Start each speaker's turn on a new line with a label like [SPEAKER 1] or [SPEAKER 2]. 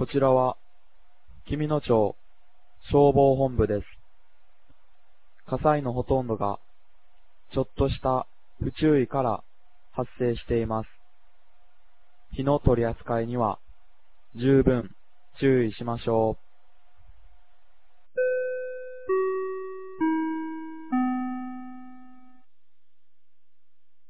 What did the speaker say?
[SPEAKER 1] ちらは、紀美野町消防本部です。火災のほとんどが、ちょっとした不注意から発生しています。火の取り扱いには十分注意しましょう。